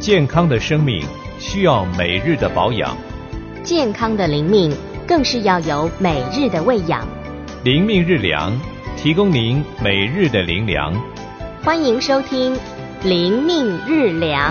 健康的生命需要每日的保养， 健康的灵命更是要有每日的喂养。 灵命日粮，提供您每日的灵粮。 欢迎收听灵命日粮。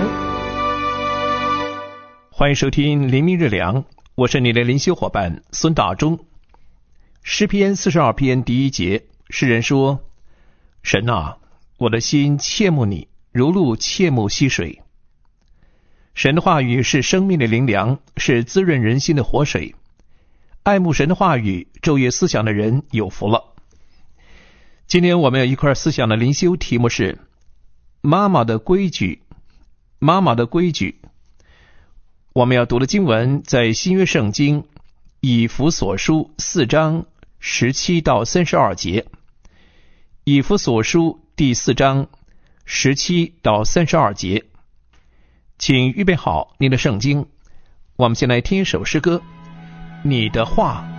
欢迎收听灵命日粮，我是你的灵修伙伴孙大中。诗篇42篇第1节，诗人说：神啊，我的心切慕你，如鹿切慕溪水。神的话语是生命的灵粮，是滋润人心的活水。爱慕神的话语，昼夜思想的人有福了。今天我们要一块思想的灵修题目是妈妈的规矩。妈妈的规矩。我们要读的经文在新约圣经以弗所书4章17到32节。以弗所书第4章17到32节。请预备好你的圣经，我们先来听一首诗歌，你的话。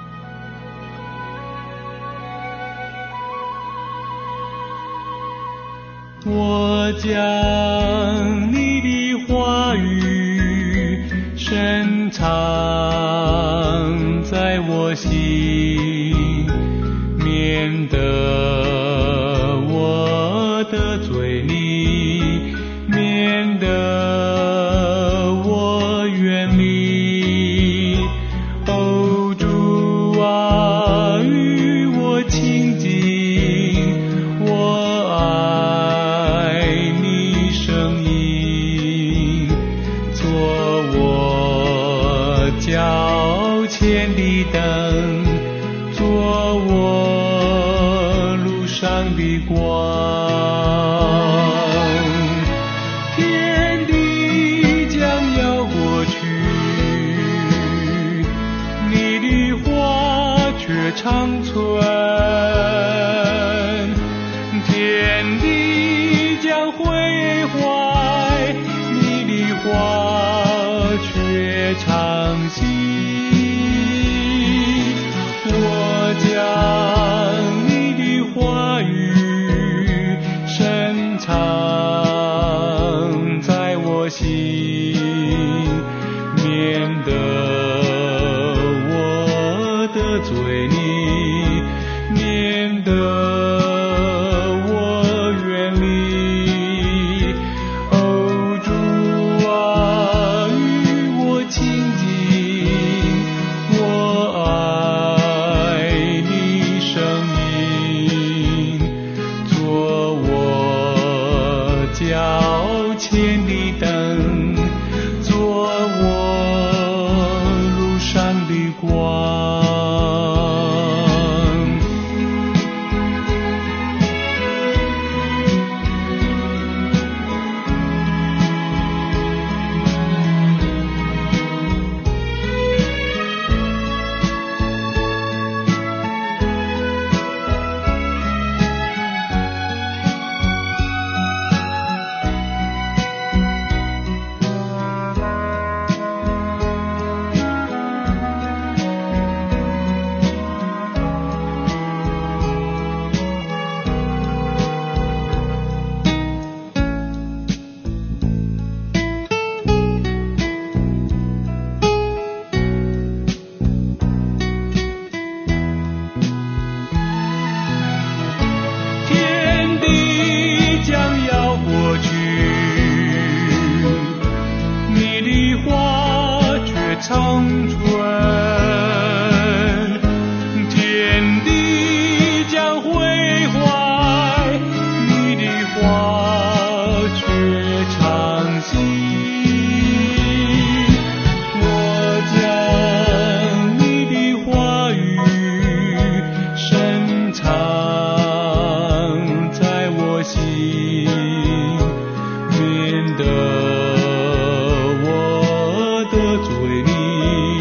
我将你的话语深藏在我心，免得我的嘴里，免得我远离。哦，主啊，与我亲近，我爱你声音，做我脚前的灯，做我路上的光。天地将要过去，你的话却长存。天地将毁坏，你的话却长新。我将你的话语深藏在我心，免得我的嘴里，免得我远离。哦，主啊，与我亲近，我爱你声音，做我脚前的灯，做我路上的光。天地将要过去，你的话却长存。天地将毁坏，你的话却长新。我将你的话语深藏在我心，免得我的嘴里，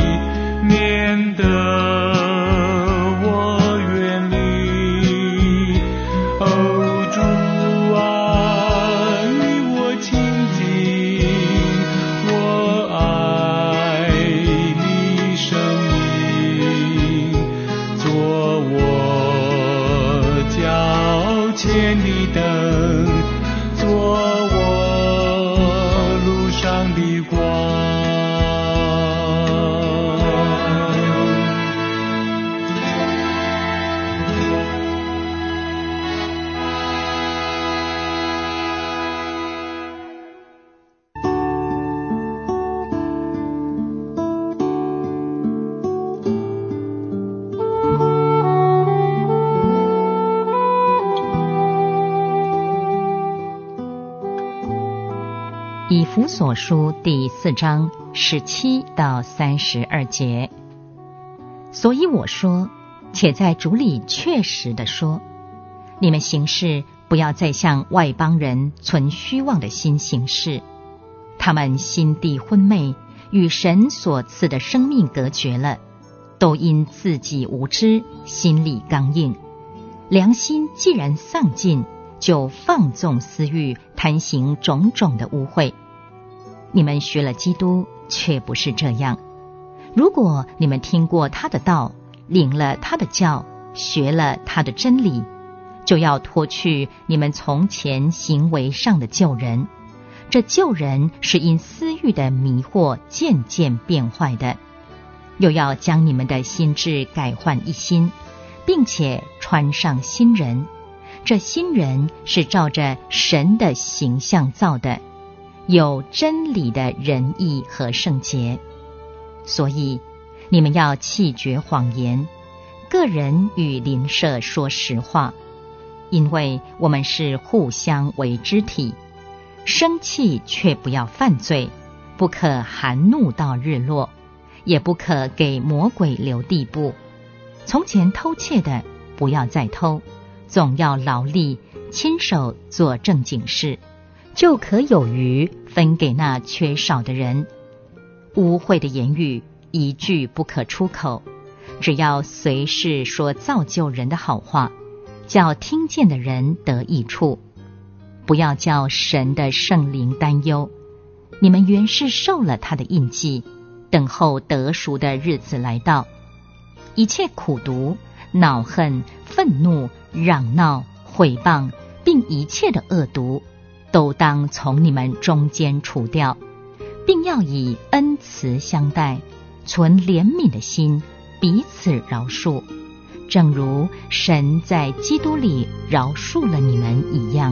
以弗所书第4章17到32节。所以我说，且在主里确实地说，你们行事不要再像外邦人存虚妄的心行事，他们心地昏昧，与神所赐的生命隔绝了，都因自己无知，心里刚硬，良心既然丧尽，就放纵私欲，贪行种种的污秽。你们学了基督，却不是这样。如果你们听过他的道，领了他的教，学了他的真理，就要脱去你们从前行为上的旧人。这旧人是因私欲的迷惑渐渐变坏的，又要将你们的心志改换一新，并且穿上新人。这新人是照着神的形象造的，有真理的仁义和圣洁。所以你们要弃绝谎言，个人与邻舍说实话，因为我们是互相为肢体。生气却不要犯罪，不可含怒到日落，也不可给魔鬼留地步。从前偷窃的，不要再偷，总要劳力，亲手做正经事，就可有余分给那缺少的人。污秽的言语一句不可出口，只要随时说造就人的好话，叫听见的人得益处。不要叫神的圣灵担忧，你们原是受了他的印记，等候得赎的日子来到。一切苦毒、恼恨、愤怒、嚷闹、毁谤，并一切的恶毒，都当从你们中间除掉，并要以恩慈相待，存怜悯的心，彼此饶恕，正如神在基督里饶恕了你们一样。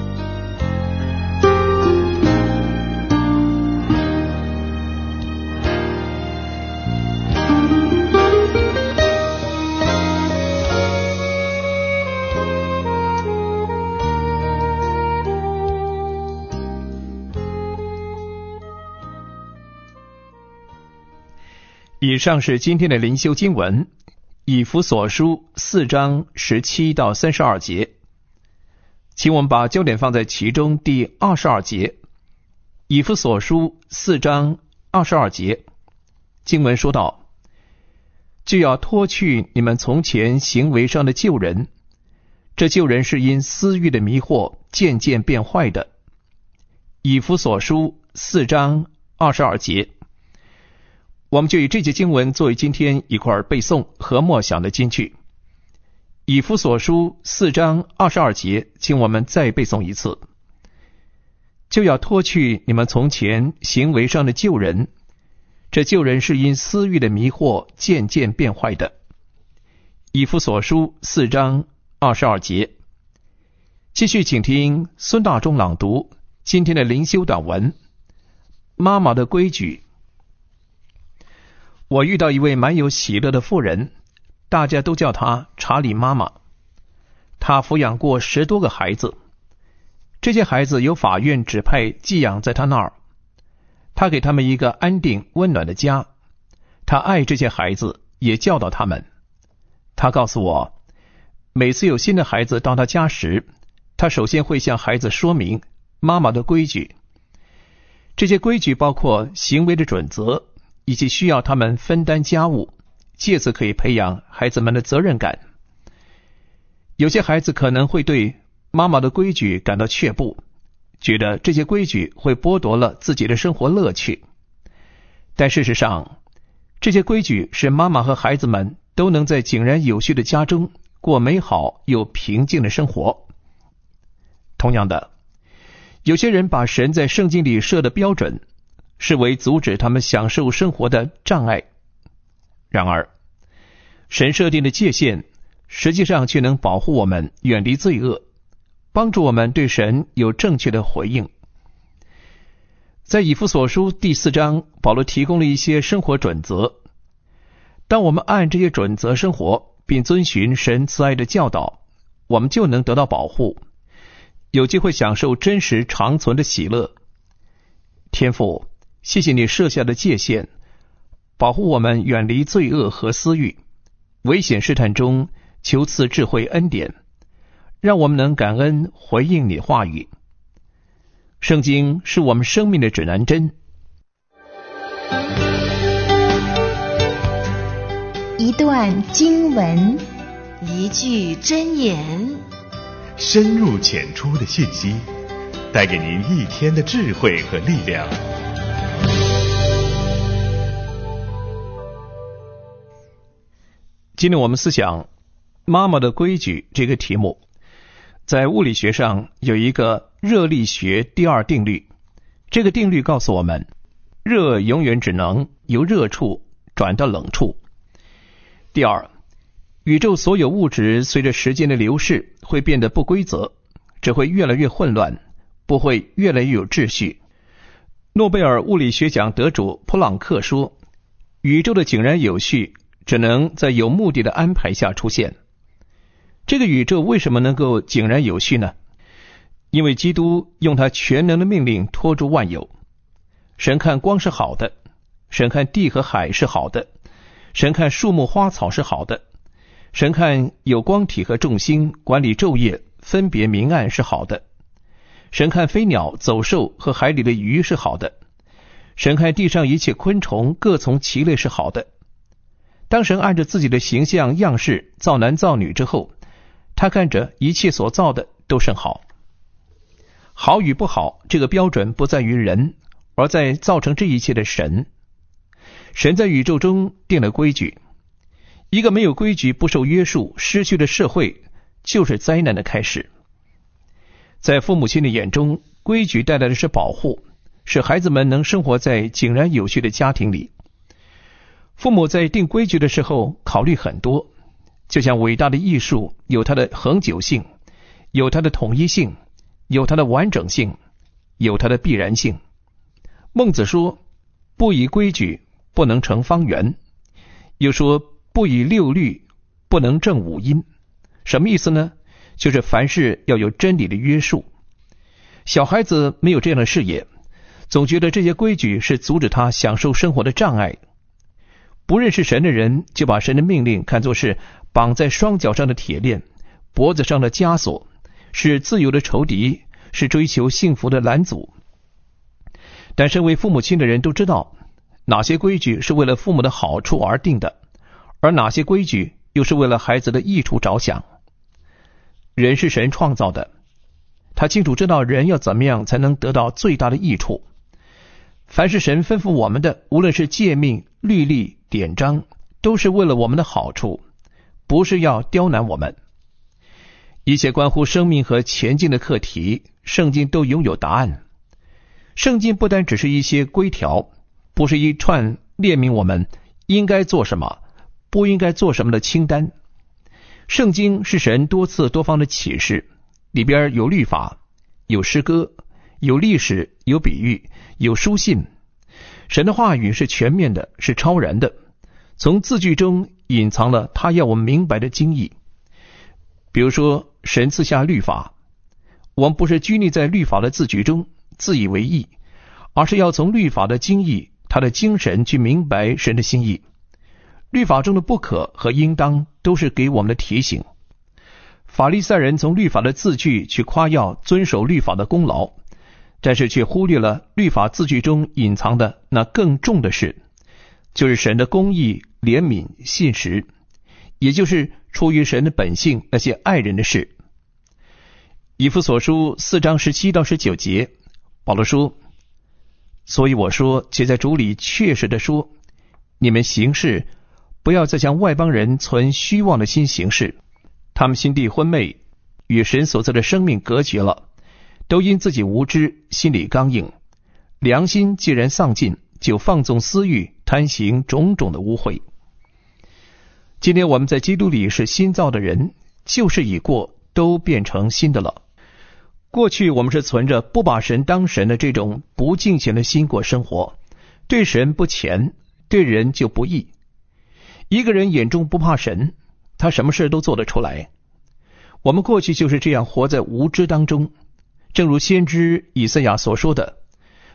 以上是今天的灵修经文，以弗所书4章17到32节。请我们把焦点放在其中第22节。以弗所书4章22节，经文说道：就要脱去你们从前行为上的旧人，这旧人是因私欲的迷惑渐渐变坏的。以弗所书4章22节，我们就以这节经文作为今天一块背诵和默想的金句。以弗所书4章22节，请我们再背诵一次。就要脱去你们从前行为上的旧人，这旧人是因私欲的迷惑渐渐变坏的。以弗所书4章22节。继续请听孙大中朗读今天的灵修短文，妈妈的规矩。我遇到一位蛮有喜乐的妇人，大家都叫她查理妈妈。她抚养过10多个孩子，这些孩子由法院指派寄养在她那儿。她给他们一个安定温暖的家，她爱这些孩子，也教导他们。她告诉我，每次有新的孩子到她家时，她首先会向孩子说明妈妈的规矩。这些规矩包括行为的准则，以及需要他们分担家务，借此可以培养孩子们的责任感。有些孩子可能会对妈妈的规矩感到却步，觉得这些规矩会剥夺了自己的生活乐趣。但事实上，这些规矩使妈妈和孩子们都能在井然有序的家中过美好又平静的生活。同样的，有些人把神在圣经里设的标准视为阻止他们享受生活的障碍。然而，神设定的界限实际上却能保护我们远离罪恶，帮助我们对神有正确的回应。在以弗所书第4章，保罗提供了一些生活准则。当我们按这些准则生活，并遵循神慈爱的教导，我们就能得到保护，有机会享受真实长存的喜乐。 天父，谢谢你设下的界限，保护我们远离罪恶和私欲，危险试探中求赐智慧恩典，让我们能感恩回应你话语。圣经是我们生命的指南针， 一段经文， 一句箴言， 深入浅出的信息，带给您一天的智慧和力量。 今天我们思想妈妈的规矩这个题目。在物理学上有一个热力学第二定律，这个定律告诉我们，热永远只能由热处转到冷处。第二，宇宙所有物质随着时间的流逝会变得不规则，只会越来越混乱，不会越来越有秩序。诺贝尔物理学奖得主普朗克说，宇宙的井然有序只能在有目的的安排下出现。这个宇宙为什么能够井然有序呢？因为基督用他全能的命令托住万有。神看光是好的，神看地和海是好的，神看树木花草是好的，神看有光体和众星管理昼夜分别明暗是好的，神看飞鸟走兽和海里的鱼是好的，神看地上一切昆虫各从其类是好的。当神按着自己的形象样式造男造女之后，他看着一切所造的都甚好。好与不好这个标准不在于人，而在造成这一切的神。神在宇宙中定了规矩，一个没有规矩不受约束失去的社会就是灾难的开始。在父母亲的眼中，规矩带来的是保护，使孩子们能生活在井然有序的家庭里。父母在定规矩的时候考虑很多，就像伟大的艺术有它的恒久性，有它的统一性，有它的完整性，有它的必然性。孟子说，不以规矩不能成方圆，又说不以六律不能正五音。什么意思呢？就是凡事要有真理的约束。小孩子没有这样的视野，总觉得这些规矩是阻止他享受生活的障碍。不认识神的人就把神的命令看作是绑在双脚上的铁链，脖子上的枷锁，是自由的仇敌，是追求幸福的拦阻。但身为父母亲的人都知道，哪些规矩是为了父母的好处而定的，而哪些规矩又是为了孩子的益处着想。人是神创造的，他清楚知道人要怎么样才能得到最大的益处。凡是神吩咐我们的，无论是诫命、律例、典章，都是为了我们的好处，不是要刁难我们。一切关乎生命和前进的课题，圣经都拥有答案。圣经不单只是一些规条，不是一串列明我们应该做什么，不应该做什么的清单。圣经是神多次多方的启示，里边有律法，有诗歌，有历史，有比喻，有书信。神的话语是全面的，是超然的，从字句中隐藏了他要我们明白的经义。比如说，神赐下律法，我们不是拘泥在律法的字句中自以为意，而是要从律法的经义，他的精神去明白神的心意。律法中的不可和应当都是给我们的提醒。法利赛人从律法的字句去夸耀遵守律法的功劳，但是却忽略了律法字句中隐藏的那更重的事，就是神的公义、怜悯、信实，也就是出于神的本性那些爱人的事。以弗所书4章17到19节，保罗说，所以我说，且在主里确实的说，你们行事不要再像外邦人存虚妄的心行事，他们心地昏昧，与神所赐的生命隔绝了，都因自己无知，心里刚硬，良心既然丧尽，就放纵私欲，贪行种种的污秽。今天我们在基督里是新造的人，旧事已过，都变成新的了。过去我们是存着不把神当神的这种不敬虔的心过生活，对神不虔，对人就不义。一个人眼中不怕神，他什么事都做得出来。我们过去就是这样活在无知当中，正如先知以赛亚所说的，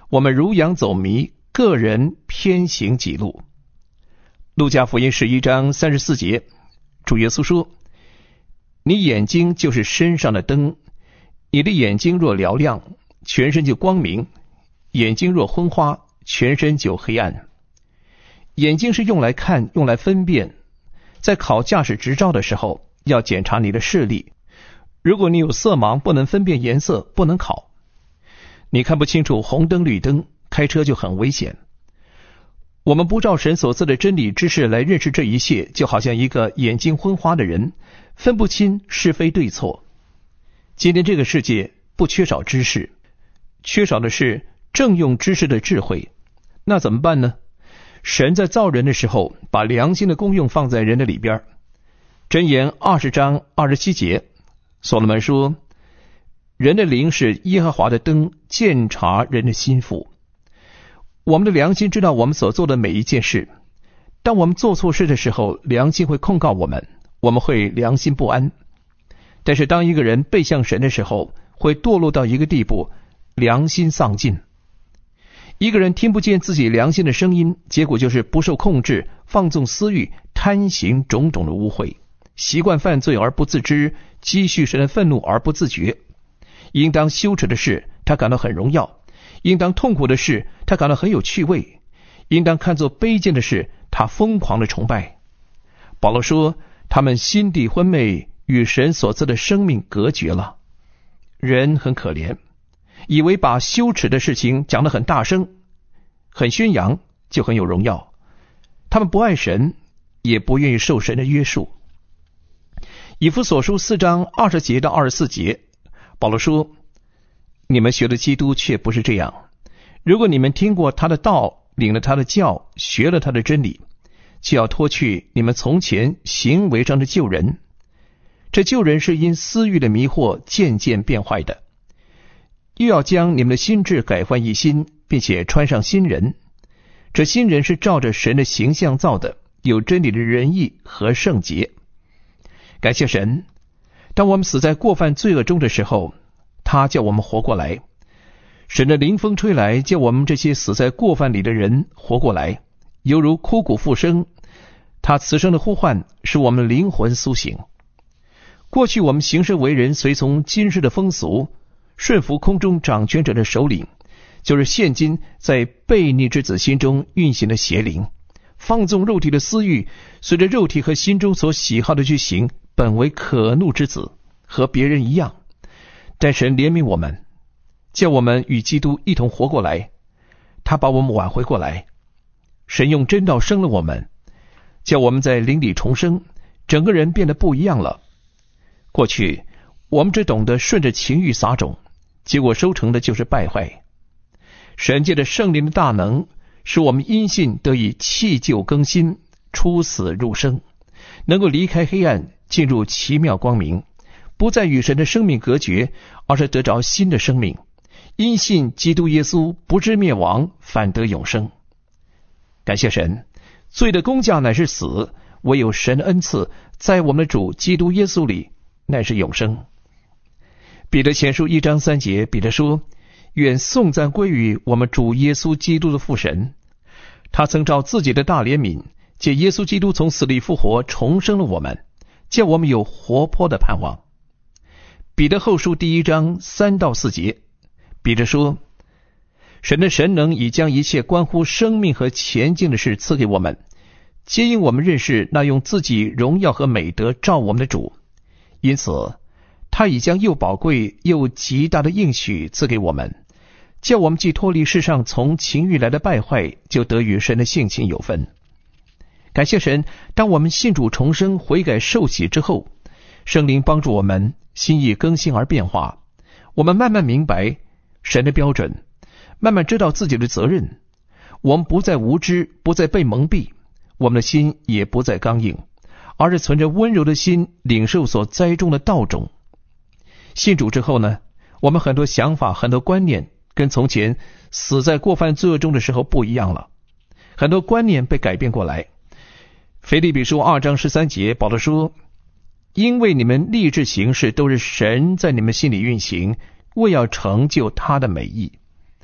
我们如羊走迷，个人偏行己路。路加福音11章34节，主耶稣说，你眼睛就是身上的灯，你的眼睛若嘹亮，全身就光明；眼睛若昏花，全身就黑暗。眼睛是用来看，用来分辨。在考驾驶执照的时候，要检查你的视力。如果你有色盲，不能分辨颜色，不能考。你看不清楚红灯绿灯，开车就很危险。我们不照神所赐的真理知识来认识这一切，就好像一个眼睛昏花的人，分不清是非对错。今天这个世界不缺少知识，缺少的是正用知识的智慧。那怎么办呢？神在造人的时候，把良心的功用放在人的里边。箴言20章27节，所罗门说，人的灵是耶和华的灯，鉴察人的心腹。我们的良心知道我们所做的每一件事。当我们做错事的时候，良心会控告我们，我们会良心不安。但是当一个人背向神的时候，会堕落到一个地步，良心丧尽。一个人听不见自己良心的声音，结果就是不受控制，放纵私欲，贪行种种的污秽，习惯犯罪而不自知，积蓄神的愤怒而不自觉。应当羞耻的事，他感到很荣耀；应当痛苦的事，他感到很有趣味；应当看作卑贱的事，他疯狂的崇拜。保罗说，他们心地昏昧，与神所赐的生命隔绝了。人很可怜，以为把羞耻的事情讲得很大声，很宣扬，就很有荣耀。他们不爱神，也不愿意受神的约束。以弗所书4章20节到24节，保罗说，你们学的基督却不是这样。如果你们听过他的道，领了他的教，学了他的真理，就要脱去你们从前行为上的旧人。这旧人是因私欲的迷惑渐渐变坏的，又要将你们的心志改换一新，并且穿上新人。这新人是照着神的形象造的，有真理的仁义和圣洁。感谢神，当我们死在过犯罪恶中的时候，他叫我们活过来。神的灵风吹来，叫我们这些死在过犯里的人活过来，犹如枯骨复生。他此生的呼唤使我们灵魂苏醒。过去我们行事为人随从今世的风俗，顺服空中掌权者的首领，就是现今在悖逆之子心中运行的邪灵，放纵肉体的私欲，随着肉体和心中所喜好的去行，本为可怒之子，和别人一样。但神怜悯我们，叫我们与基督一同活过来，他把我们挽回过来。神用真道生了我们，叫我们在灵里重生，整个人变得不一样了。过去我们只懂得顺着情欲撒种，结果收成的就是败坏。神借着圣灵的大能，使我们因信得以弃旧更新，出死入生，能够离开黑暗，进入奇妙光明，不再与神的生命隔绝，而是得着新的生命。因信基督耶稣不致灭亡，反得永生。感谢神，罪的工价乃是死，唯有神的恩赐在我们的主基督耶稣里乃是永生。彼得前书1章3节，彼得说，愿颂赞归于我们主耶稣基督的父神，他曾照自己的大怜悯，借耶稣基督从死里复活，重生了我们，叫我们有活泼的盼望。彼得后书1章3到4节，彼得说，神的神能已将一切关乎生命和前进的事赐给我们，皆因我们认识那用自己荣耀和美德照我们的主，因此他已将又宝贵又极大的应许赐给我们，叫我们既脱离世上从情欲来的败坏，就得与神的性情有分。感谢神，当我们信主重生悔改受洗之后，圣灵帮助我们心意更新而变化，我们慢慢明白神的标准，慢慢知道自己的责任。我们不再无知，不再被蒙蔽，我们的心也不再刚硬，而是存着温柔的心领受所栽种的道种。信主之后呢，我们很多想法很多观念跟从前死在过犯罪恶中的时候不一样了，很多观念被改变过来。腓立比书2章13节，保罗说，因为你们立志行事都是神在你们心里运行，为要成就他的美意。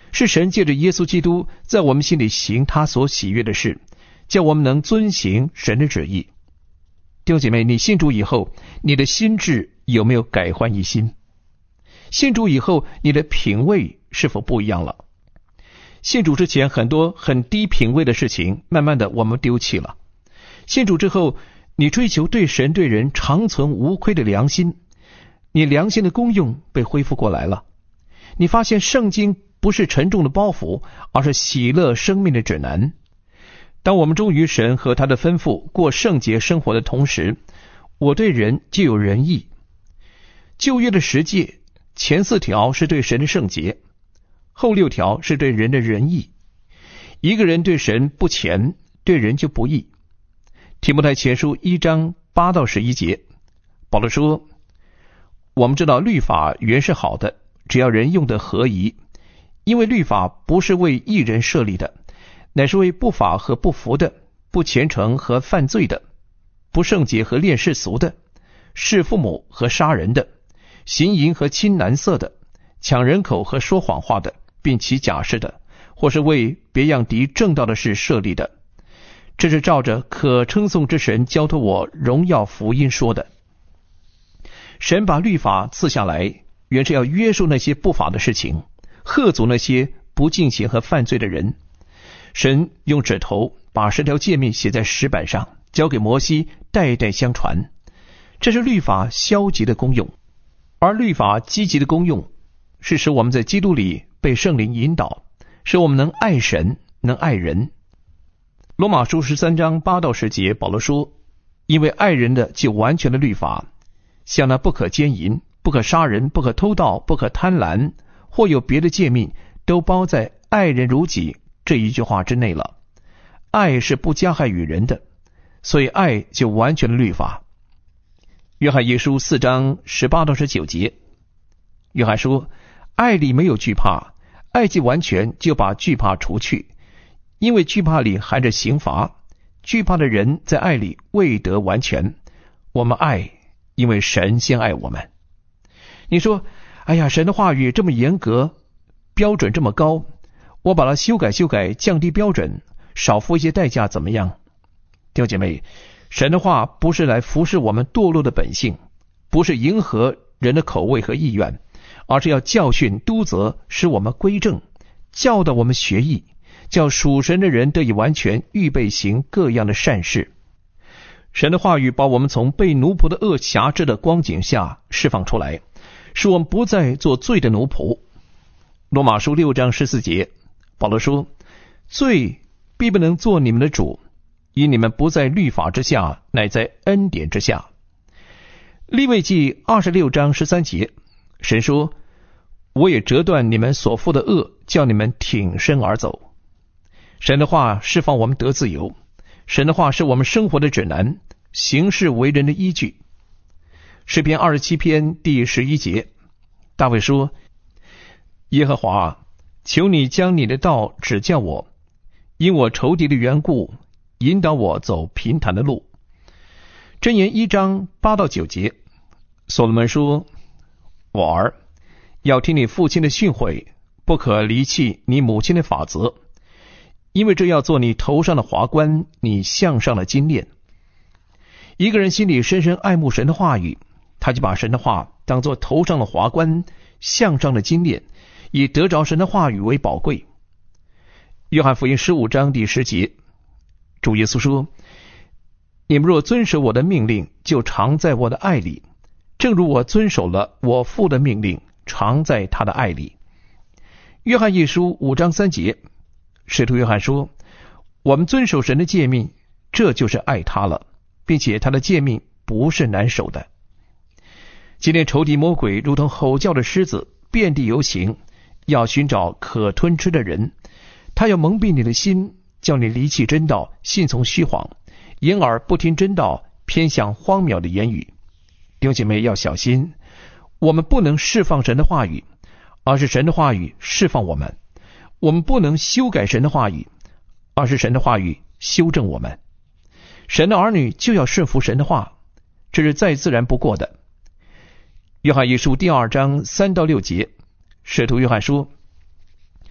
是神借着耶稣基督在我们心里行他所喜悦的事，叫我们能遵行神的旨意。弟兄姐妹，你信主以后，你的心智有没有改换一新？信主以后，你的品味是否不一样了？信主之前，很多很低品位的事情，慢慢的我们丢弃了。信主之后，你追求对神对人长存无亏的良心，你良心的功用被恢复过来了。你发现圣经不是沉重的包袱，而是喜乐生命的指南。当我们忠于神和他的吩咐，过圣洁生活的同时，我对人就有仁义。旧约的10诫，前4条是对神的圣洁，后6条是对人的仁义。一个人对神不虔，对人就不义。提摩太前书1章8到11节，保罗说，我们知道律法原是好的，只要人用得合宜，因为律法不是为义人设立的，乃是为不法和不服的，不虔诚和犯罪的，不圣洁和恋世俗的，弑父母和杀人的，行淫和亲男色的，抢人口和说谎话的，并起假誓的，或是为别样敌正道的事设立的。这是照着可称颂之神交托我荣耀福音说的。神把律法赐下来，原是要约束那些不法的事情，吓阻那些不敬虔和犯罪的人。神用指头把10条诫命写在石板上，交给摩西，代代相传。这是律法消极的功用，而律法积极的功用是使我们在基督里被圣灵引导，使我们能爱神，能爱人。罗马书13章8到10节，保罗说，因为爱人的就完全的律法，像那不可奸淫，不可杀人，不可偷盗，不可贪婪，或有别的诫命，都包在爱人如己这一句话之内了。爱是不加害于人的，所以爱就完全的律法。约翰一书4章18到19节，约翰说，爱里没有惧怕，爱既完全，就把惧怕除去，因为惧怕里含着刑罚，惧怕的人在爱里未得完全。我们爱，因为神先爱我们。你说，哎呀，神的话语这么严格，标准这么高，我把它修改修改，降低标准，少付一些代价怎么样？弟兄姐妹，神的话不是来服侍我们堕落的本性，不是迎合人的口味和意愿，而是要教训督责，使我们归正，教导我们学艺，叫属神的人得以完全，预备行各样的善事。神的话语把我们从被奴仆的恶辖制的光景下释放出来，使我们不再做罪的奴仆。罗马书6章14节，保罗说，罪必不能做你们的主，因你们不在律法之下，乃在恩典之下。利未记26章13节，神说，我也折断你们所负的恶，叫你们挺身而走。神的话释放我们得自由，神的话是我们生活的指南，行事为人的依据。诗篇27篇第11节，大卫说，耶和华，求你将你的道指教我，因我仇敌的缘故，引导我走平坦的路。箴言1章8到9节，所罗门说，我儿，要听你父亲的训诲，不可离弃你母亲的法则，因为这要做你头上的华冠，你项上的金链。一个人心里深深爱慕神的话语，他就把神的话当作头上的华冠，项上的金链，以得着神的话语为宝贵。约翰福音15章第10节，主耶稣说，你们若遵守我的命令，就常在我的爱里，正如我遵守了我父的命令，常在他的爱里。约翰一书5章3节，使徒约翰说，我们遵守神的诫命，这就是爱他了，并且他的诫命不是难守的。今天仇敌魔鬼如同吼叫的狮子，遍地游行，要寻找可吞吃的人。他要蒙蔽你的心，叫你离弃真道，信从虚谎，因而不听真道，偏向荒谬的言语。弟兄姐妹要小心，我们不能释放神的话语，而是神的话语释放我们。我们不能修改神的话语，而是神的话语修正我们。神的儿女就要顺服神的话，这是再自然不过的。约翰一书第2章3到6节，使徒约翰说，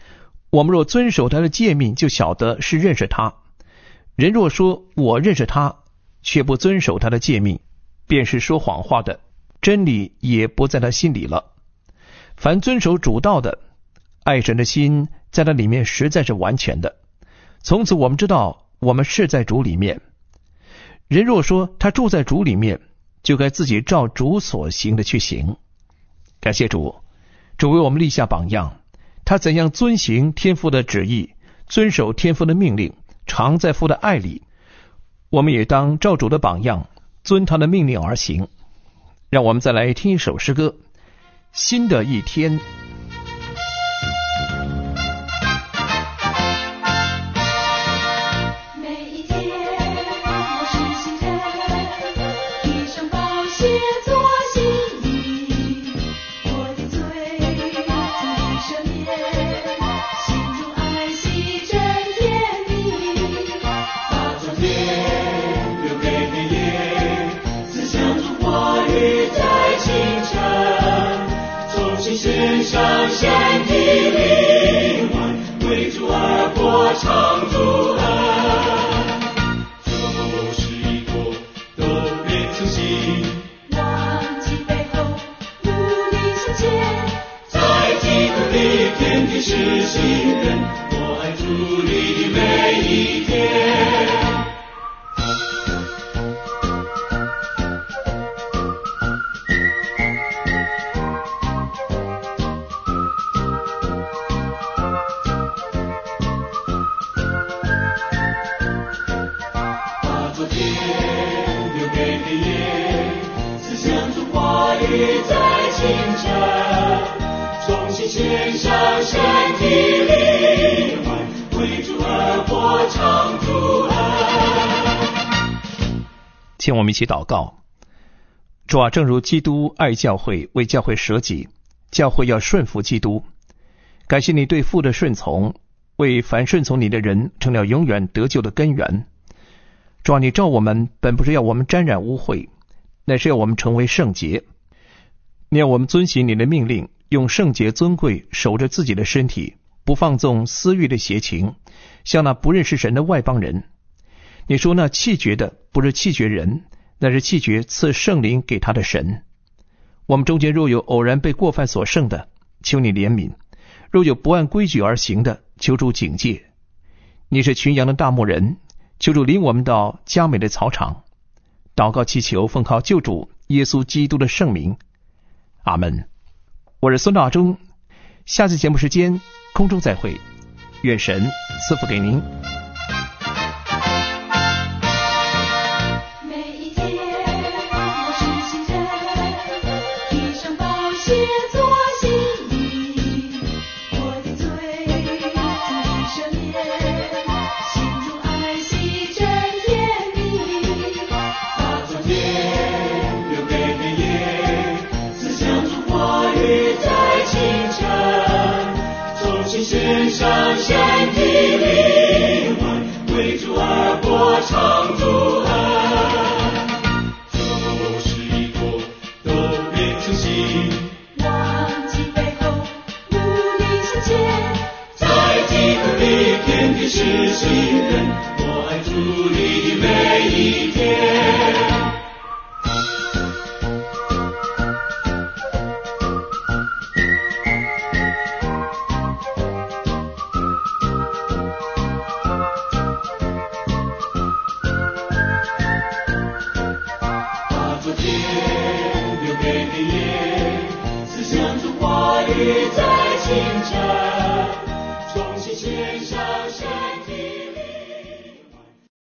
我们若遵守他的诫命，就晓得是认识他。人若说我认识他，却不遵守他的诫命，便是说谎话的，真理也不在他心里了。凡遵守主道的，爱神的心在他里面实在是完全的。从此我们知道我们是在主里面。人若说他住在主里面，就该自己照主所行的去行。感谢主，主为我们立下榜样，他怎样遵行天父的旨意，遵守天父的命令，常在父的爱里，我们也当照主的榜样，遵他的命令而行。让我们再来听一首诗歌，新的一天。 献上身体灵魂，为主而活，常主恩。旧事已过，都变成新。 忘记背后，努力向前。 在基督里天天是新人，我爱主你的每一天。在清晨，重新献上身体灵魂，为主而活，常主恩。 请我们一起祷告。主啊，正如基督爱教会，为教会舍己，教会要顺服基督。感谢你对父的顺从，为凡顺从你的人成了永远得救的根源。主啊，你召我们本不是要我们沾染污秽，乃是要我们成为圣洁。你要我们遵行你的命令，用圣洁尊贵守着自己的身体，不放纵私欲的邪情，像那不认识神的外邦人。你说那弃绝的不是弃绝人，那是弃绝赐圣灵给他的神。我们中间若有偶然被过犯所胜的，求你怜悯；若有不按规矩而行的，求主警戒。你是群羊的大牧人，求主领我们到佳美的草场。祷告祈求，奉靠救主耶稣基督的圣名，阿们。我是孙大中，下次节目时间空中再会，愿神赐福给您。 每一天我是新人，披上宝血做新衣，我的罪主赦免，心中爱惜真甜蜜， 把昨天留给黑夜，思想主话语在清晨，重新献上身体灵魂，为主而活，常主恩。旧事已过，都变成新。 忘记背后，努力向前。 在基督里天天是新人，我爱主你的每一天。把昨天留给黑夜，思想主话语在